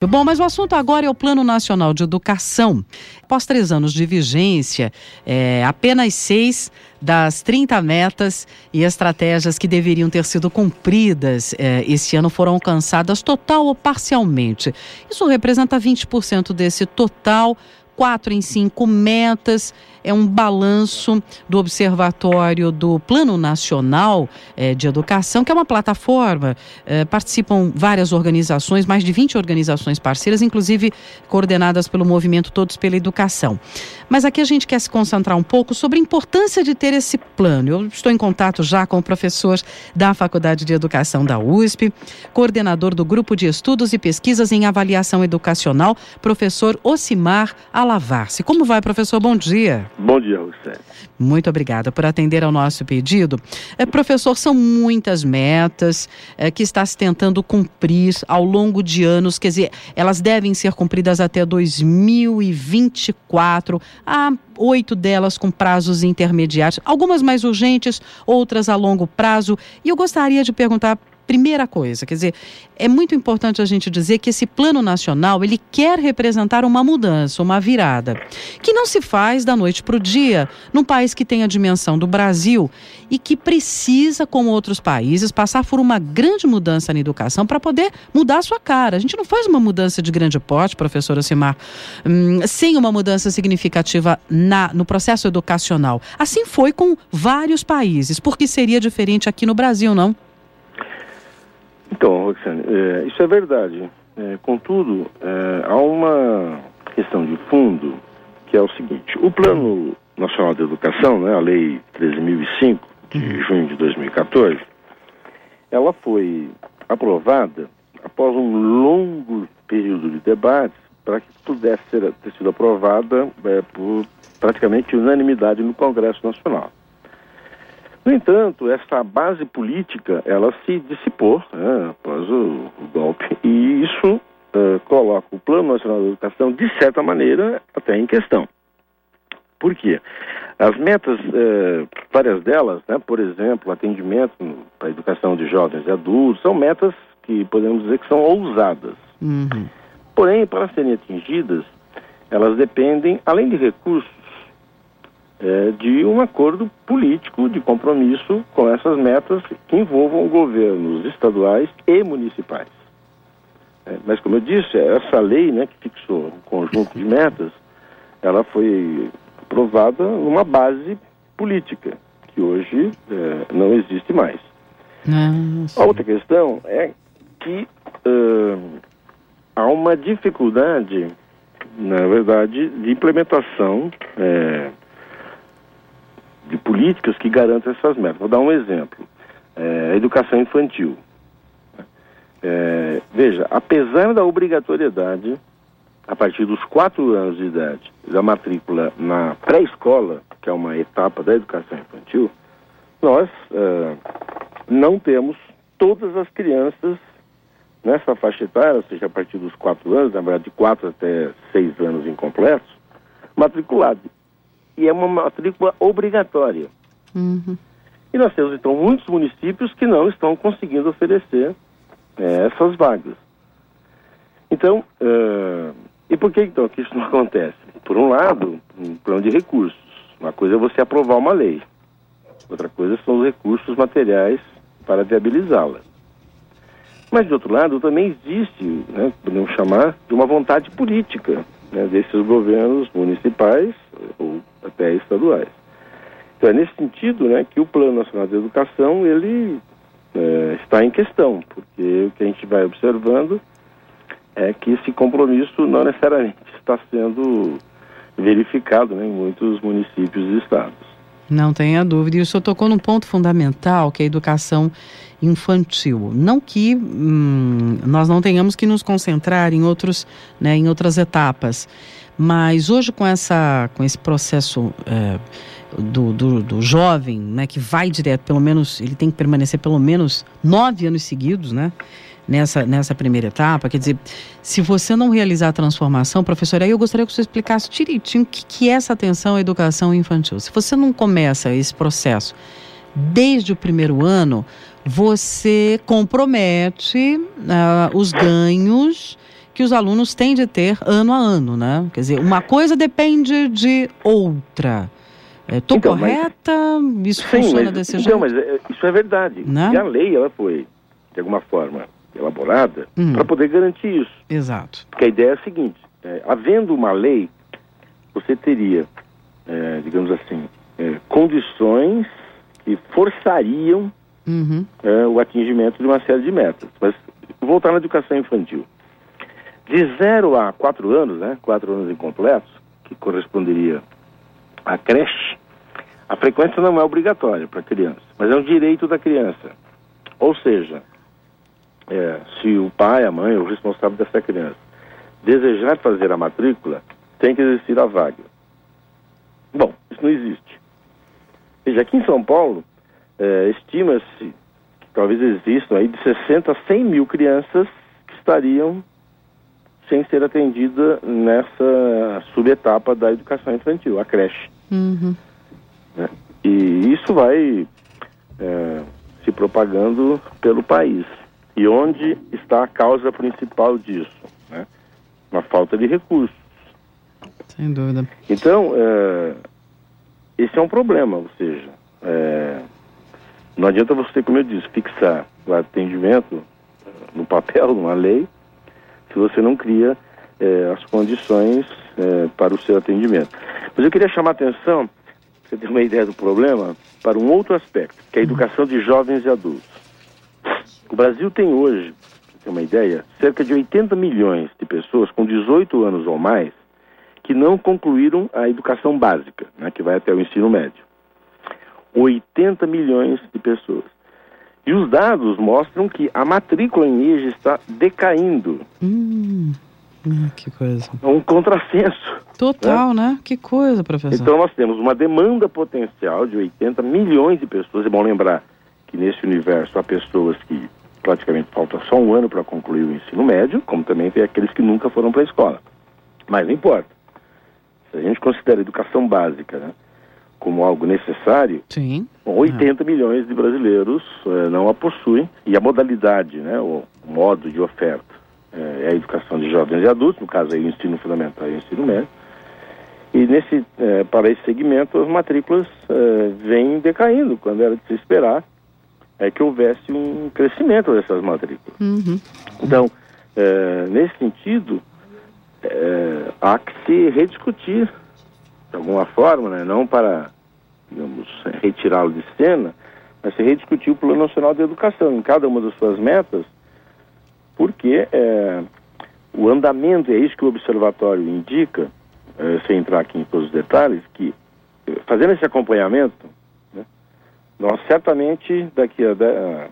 Bom, mas o assunto agora é o Plano Nacional de Educação. Após 3 anos de vigência, apenas 6 das 30 metas e estratégias que deveriam ter sido cumpridas esse ano foram alcançadas total ou parcialmente. Isso representa 20% desse total. 4 em 5 metas, é um balanço do Observatório do Plano Nacional de Educação, que é uma plataforma, participam várias organizações, mais de 20 organizações parceiras, inclusive coordenadas pelo movimento Todos pela Educação. Mas aqui a gente quer se concentrar um pouco sobre a importância de ter esse plano. Eu estou em contato já com o professor da Faculdade de Educação da USP, coordenador do Grupo de Estudos e Pesquisas em Avaliação Educacional, professor Ocimar Alavarce. Como vai, professor? Bom dia. Bom dia, Rosé. Muito obrigada por atender ao nosso pedido. Professor, são muitas metas que está se tentando cumprir ao longo de anos, quer dizer, elas devem ser cumpridas até 2024, há 8 delas com prazos intermediários, algumas mais urgentes, outras a longo prazo, e eu gostaria de perguntar. Primeira coisa, quer dizer, é muito importante a gente dizer que esse plano nacional, ele quer representar uma mudança, uma virada, que não se faz da noite para o dia, num país que tem a dimensão do Brasil e que precisa, como outros países, passar por uma grande mudança na educação para poder mudar a sua cara. A gente não faz uma mudança de grande porte, professor Ocimar, sem uma mudança significativa no processo educacional. Assim foi com vários países. Por que seria diferente aqui no Brasil, não? Então, Roxane, isso é verdade. Contudo, há uma questão de fundo, que é o seguinte: o Plano Nacional de Educação, né, a Lei 13.005, de junho de 2014, ela foi aprovada após um longo período de debates para que pudesse ter sido aprovada por praticamente unanimidade no Congresso Nacional. No entanto, essa base política, ela se dissipou após o golpe, e isso coloca o Plano Nacional de Educação, de certa maneira, até em questão. Por quê? As metas, várias delas, por exemplo, atendimento para a educação de jovens e adultos, são metas que podemos dizer que são ousadas. Uhum. Porém, para serem atingidas, elas dependem, além de recursos, de um acordo político de compromisso com essas metas que envolvam governos estaduais e municipais. Mas, como eu disse, essa lei, que fixou um conjunto de metas, ela foi aprovada numa base política, que hoje não existe mais. A outra questão é que há uma dificuldade, na verdade, de implementação de políticas que garantam essas metas. Vou dar um exemplo. A educação infantil. Veja, apesar da obrigatoriedade, a partir dos 4 anos de idade, da matrícula na pré-escola, que é uma etapa da educação infantil, nós não temos todas as crianças nessa faixa etária, ou seja, a partir dos 4 anos, na verdade de 4 até 6 anos incompletos, matriculadas. E é uma matrícula obrigatória. Uhum. E nós temos, então, muitos municípios que não estão conseguindo oferecer essas vagas. Então, e por que, então, que isso não acontece? Por um lado, um plano de recursos. Uma coisa é você aprovar uma lei. Outra coisa são os recursos materiais para viabilizá-la. Mas, de outro lado, também existe, podemos chamar, de uma vontade política, desses governos municipais ou até estaduais. Então é nesse sentido que o Plano Nacional de Educação ele está em questão, porque o que a gente vai observando é que esse compromisso não necessariamente está sendo verificado em muitos municípios e estados. Não tenha dúvida. E o senhor tocou num ponto fundamental, que é a educação infantil. Não que nós não tenhamos que nos concentrar em outras etapas, mas hoje com esse processo do jovem, que vai direto, pelo menos, ele tem que permanecer pelo menos 9 anos seguidos, nessa primeira etapa, quer dizer, se você não realizar a transformação, professora, aí eu gostaria que você explicasse direitinho o que é essa atenção à educação infantil. Se você não começa esse processo desde o primeiro ano, você compromete os ganhos que que os alunos têm de ter ano a ano, né? Quer dizer, uma coisa depende de outra. Estou então, correta? Isso funciona desse jeito? Não, mas isso é verdade. Não? E a lei, ela foi, de alguma forma, elaborada para poder garantir isso. Exato. Porque a ideia é a seguinte, havendo uma lei, você teria, digamos assim, condições que forçariam o atingimento de uma série de metas. Mas voltar na educação infantil. De 0 a 4 anos, 4 anos incompletos, que corresponderia à creche, a frequência não é obrigatória para a criança, mas é um direito da criança. Ou seja, se o pai, a mãe, o responsável dessa criança desejar fazer a matrícula, tem que existir a vaga. Bom, isso não existe. Veja, aqui em São Paulo, estima-se que talvez existam aí de 60 a 100 mil crianças que estariam sem ser atendida nessa subetapa da educação infantil, a creche. E isso vai se propagando pelo país. E onde está a causa principal disso? Uma falta de recursos. Sem dúvida. Então, esse é um problema, ou seja, não adianta você, como eu disse, fixar o atendimento no papel, numa lei, se você não cria as condições para o seu atendimento. Mas eu queria chamar a atenção, para você ter uma ideia do problema, para um outro aspecto, que é a educação de jovens e adultos. O Brasil tem hoje, para você ter uma ideia, cerca de 80 milhões de pessoas com 18 anos ou mais que não concluíram a educação básica, que vai até o ensino médio. 80 milhões de pessoas. E os dados mostram que a matrícula em EJA está decaindo. Que coisa. É um contrassenso. Total, né? Que coisa, professor. Então nós temos uma demanda potencial de 80 milhões de pessoas. É bom lembrar que nesse universo há pessoas que praticamente falta só um ano para concluir o ensino médio, como também tem aqueles que nunca foram para a escola. Mas não importa. Se a gente considera a educação básica, como algo necessário, sim, 80 milhões de brasileiros não a possuem, e a modalidade, o modo de oferta é a educação de jovens e adultos, no caso aí o ensino fundamental e o ensino médio, e para esse segmento as matrículas vêm decaindo, quando era de se esperar que houvesse um crescimento dessas matrículas. Então, nesse sentido, há que se rediscutir de alguma forma, não para, digamos, retirá-lo de cena, mas se rediscutir o Plano Nacional de Educação em cada uma das suas metas, porque o andamento, é isso que o Observatório indica, sem entrar aqui em todos os detalhes, que fazendo esse acompanhamento, nós certamente daqui a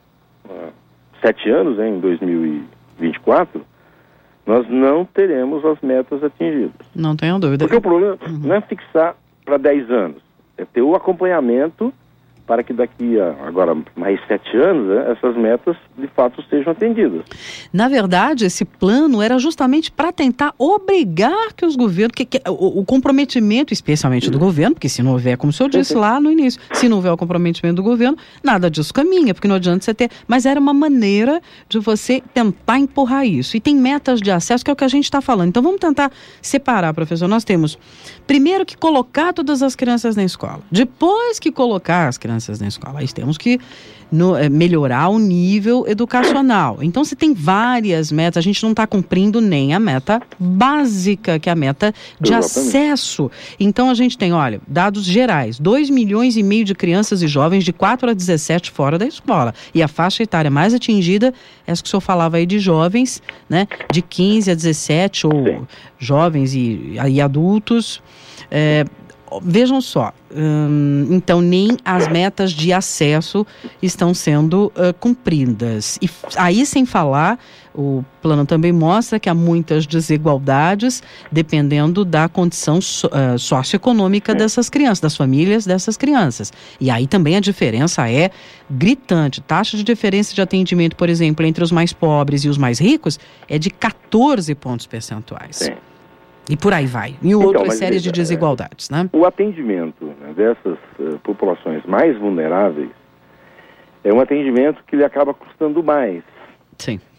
7 anos, em 2024, nós não teremos as metas atingidas. Não tenho dúvida. Porque o problema não é fixar para 10 anos, é ter o acompanhamento para que daqui a, agora, mais 7 anos, essas metas, de fato, sejam atendidas. Na verdade, esse plano era justamente para tentar obrigar que os governos, o comprometimento, especialmente do governo, porque se não houver, como o senhor disse lá no início, se não houver o comprometimento do governo, nada disso caminha, porque não adianta você ter. Mas era uma maneira de você tentar empurrar isso. E tem metas de acesso, que é o que a gente está falando. Então, vamos tentar separar, professor. Nós temos, primeiro, que colocar todas as crianças na escola. Depois que colocar as crianças na escola, aí temos que melhorar o nível educacional. Então, se tem várias metas, a gente não está cumprindo nem a meta básica, que é a meta de acesso. Então, a gente tem, olha, dados gerais, 2,5 milhões de crianças e jovens de 4 a 17 fora da escola. E a faixa etária mais atingida, essa que o senhor falava aí de jovens, né, de 15 a 17, ou jovens e adultos. Vejam só, então nem as metas de acesso estão sendo cumpridas. E aí, sem falar, o plano também mostra que há muitas desigualdades dependendo da condição socioeconômica dessas crianças, das famílias dessas crianças. E aí também a diferença é gritante. Taxa de diferença de atendimento, por exemplo, entre os mais pobres e os mais ricos é de 14 pontos percentuais. Sim. E por aí vai. E outras séries de desigualdades, né? O atendimento dessas populações mais vulneráveis é um atendimento que lhe acaba custando mais. Sim.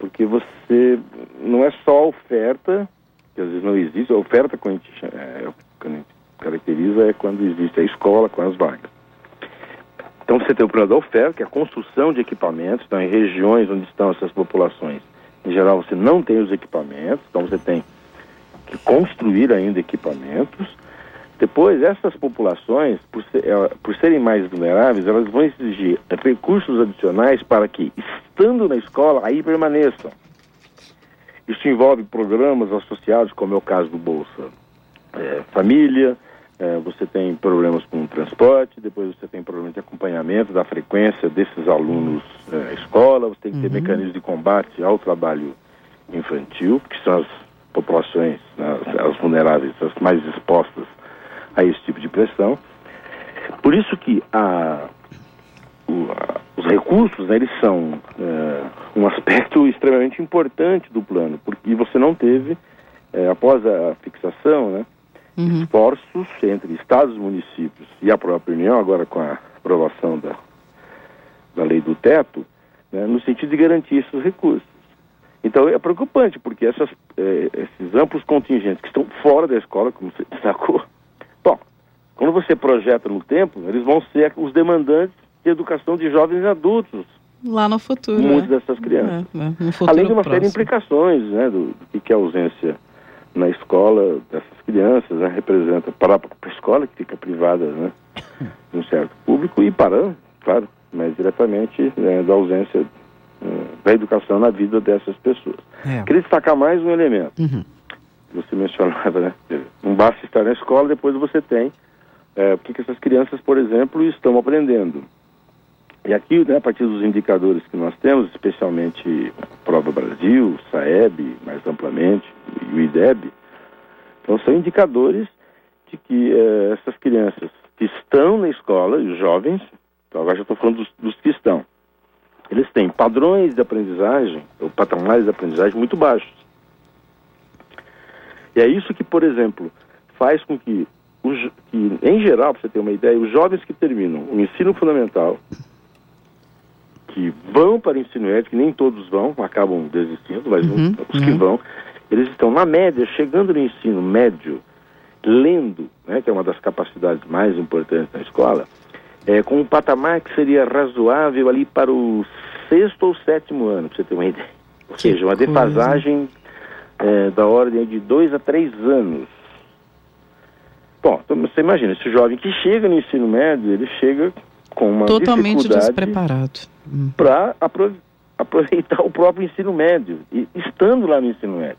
porque você não é só a oferta, que às vezes não existe, a oferta que a gente caracteriza é quando existe a escola com as vagas. Então você tem o plano da oferta, que é a construção de equipamentos, então em regiões onde estão essas populações, em geral você não tem os equipamentos, então você tem que construir ainda equipamentos. Depois, essas populações, por serem mais vulneráveis, elas vão exigir recursos adicionais para que, estando na escola, aí permaneçam. Isso envolve programas associados, como é o caso do Bolsa Família, você tem problemas com o transporte, depois você tem problemas de acompanhamento da frequência desses alunos à escola, você tem que ter mecanismos de combate ao trabalho infantil, que são as populações, as vulneráveis, as mais expostas a esse tipo de pressão. Por isso que os recursos, né, eles são um aspecto extremamente importante do plano, porque você não teve, após a fixação, né, esforços entre estados, municípios e a própria União, agora com a aprovação da lei do teto, né, no sentido de garantir esses recursos. Então é preocupante, porque esses amplos contingentes que estão fora da escola, como você destacou, bom, quando você projeta no tempo, eles vão ser os demandantes de educação de jovens e adultos. Lá no futuro. Muitas dessas crianças. No futuro além de uma série de próximo. implicações, né, do que a ausência na escola dessas crianças, né, representa para a escola, que fica privada, né, de um certo público, e para, claro, mas diretamente, né, da ausência da educação na vida dessas pessoas. Queria destacar mais um elemento. Você mencionava, né? Não basta estar na escola, depois você tem o que essas crianças, por exemplo, estão aprendendo. E aqui, né, a partir dos indicadores que nós temos, especialmente a Prova Brasil, SAEB, mais amplamente, e o IDEB, então são indicadores de que essas crianças que estão na escola, os jovens, então agora já estou falando dos que estão, eles têm padrões de aprendizagem, ou patamares de aprendizagem muito baixos. E é isso que, por exemplo, faz com que em geral, para você ter uma ideia, os jovens que terminam o ensino fundamental, que vão para o ensino médio, que nem todos vão, acabam desistindo, mas os que vão, eles estão, na média, chegando no ensino médio, lendo, né, que é uma das capacidades mais importantes da escola, com um patamar que seria razoável ali para o 6º ou 7º ano, para você ter uma ideia. Ou seja, uma defasagem da ordem de 2 a 3 anos. Bom, então você imagina, esse jovem que chega no ensino médio, ele chega com uma totalmente dificuldade despreparado para aproveitar o próprio ensino médio, e estando lá no ensino médio.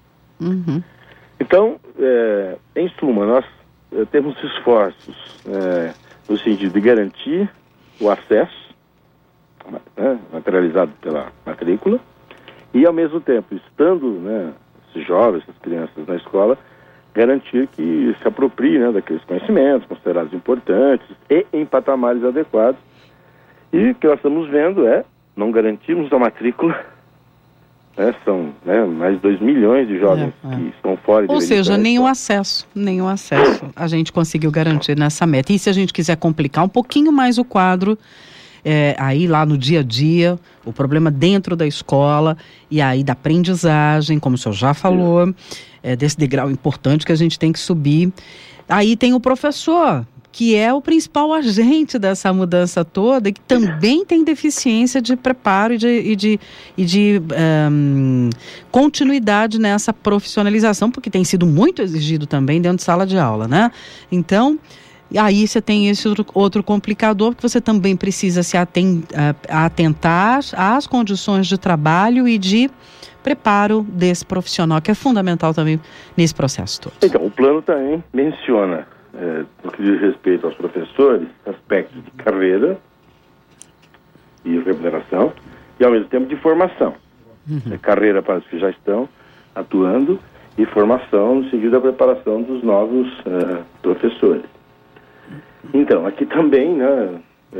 Então, em suma, nós temos esforços no sentido de garantir o acesso, né, materializado pela matrícula, e ao mesmo tempo, estando, né, esses jovens, essas crianças na escola, garantir que se aproprie, né, daqueles conhecimentos considerados importantes e em patamares adequados. E o que nós estamos vendo não garantirmos a matrícula, né, são, né, mais de 2 milhões de jovens que estão fora. Ou seja, nenhum acesso a gente conseguiu garantir nessa meta. E se a gente quiser complicar um pouquinho mais o quadro, aí lá no dia a dia, o problema dentro da escola, e aí da aprendizagem, como o senhor já falou, desse degrau importante que a gente tem que subir. Aí tem o professor, que é o principal agente dessa mudança toda, e que também tem deficiência de preparo e de continuidade nessa profissionalização, porque tem sido muito exigido também dentro de sala de aula, né? Então, aí você tem esse outro complicador, que você também precisa se atentar às condições de trabalho e de preparo desse profissional, que é fundamental também nesse processo todo. Então, o plano também menciona, no que diz respeito aos professores, aspectos de carreira e remuneração, e ao mesmo tempo de formação. Carreira para os que já estão atuando, e formação no sentido da preparação dos novos professores. Então, aqui também, né,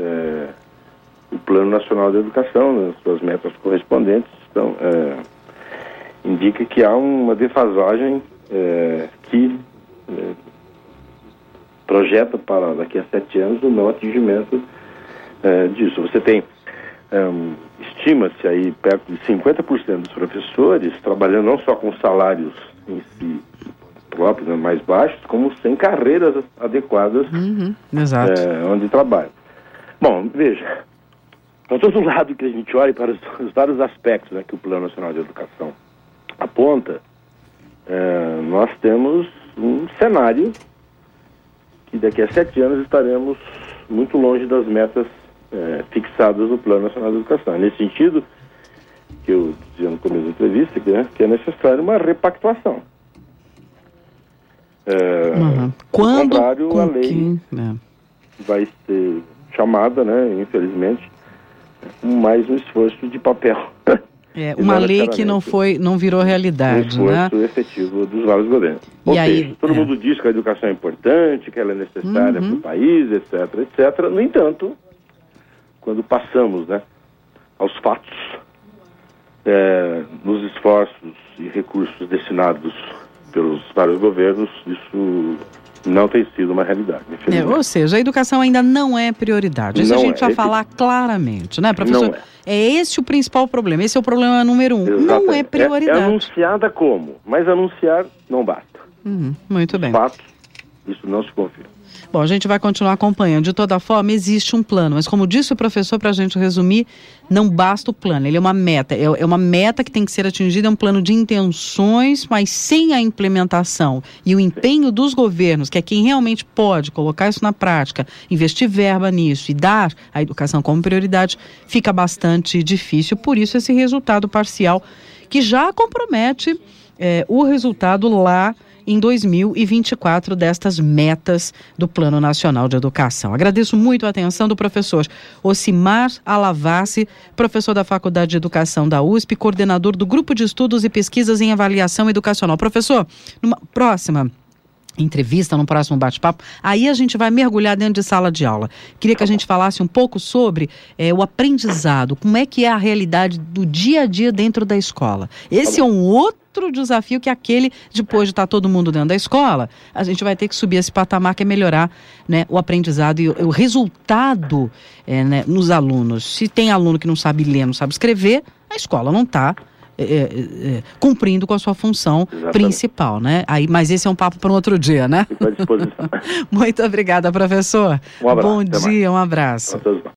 o Plano Nacional de Educação, nas suas metas correspondentes, indica que há uma defasagem que projeta para daqui a 7 anos o não atingimento disso. Você tem estima-se aí perto de 50% dos professores trabalhando não só com salários em si próprios, né, mais baixos, como sem carreiras adequadas Exato. Onde trabalham. Bom, veja, para todo lado que a gente olhe para os vários aspectos, né, que o Plano Nacional de Educação aponta, nós temos um cenário que daqui a 7 anos estaremos muito longe das metas fixadas no Plano Nacional de Educação. É nesse sentido que eu dizia no começo da entrevista que é necessária uma repactuação. Quando? Ao contrário, a lei vai ser chamada, né, infelizmente, com mais um esforço de papel. Uma lei que não virou realidade, um esforço efetivo dos vários governos. Ou seja, todo mundo diz que a educação é importante, que ela é necessária para o país, etc, etc. No entanto, quando passamos, né, aos fatos, nos esforços e recursos destinados pelos vários governos, isso não tem sido uma realidade. Ou seja, a educação ainda não é prioridade. Isso a gente vai falar claramente, né, professor? Não é. É esse o principal problema. Esse é o problema número 1. Exatamente. Não é prioridade. É anunciada como, mas anunciar não basta. Muito bem. De fato, isso não se confirma. Bom, a gente vai continuar acompanhando. De toda forma, existe um plano. Mas como disse o professor, para a gente resumir, não basta o plano. Ele é uma meta. É uma meta que tem que ser atingida. É um plano de intenções, mas sem a implementação e o empenho dos governos, que é quem realmente pode colocar isso na prática, investir verba nisso e dar a educação como prioridade, fica bastante difícil. Por isso, esse resultado parcial que já compromete o resultado lá em 2024 destas metas do Plano Nacional de Educação. Agradeço muito a atenção do professor Ocimar Alavassi, professor da Faculdade de Educação da USP, coordenador do Grupo de Estudos e Pesquisas em Avaliação Educacional. Professor, numa próxima entrevista, no próximo bate-papo, aí a gente vai mergulhar dentro de sala de aula. Queria que a gente falasse um pouco sobre o aprendizado, como é que é a realidade do dia a dia dentro da escola. Esse é um outro desafio que aquele, depois de estar todo mundo dentro da escola, a gente vai ter que subir esse patamar, que é melhorar, né, o aprendizado e o resultado né, nos alunos. Se tem aluno que não sabe ler, não sabe escrever, a escola não está cumprindo com a sua função principal, né? Mas esse é um papo para um outro dia, né? Fico à disposição. Muito obrigada, professor. Um abraço. Bom dia, um abraço.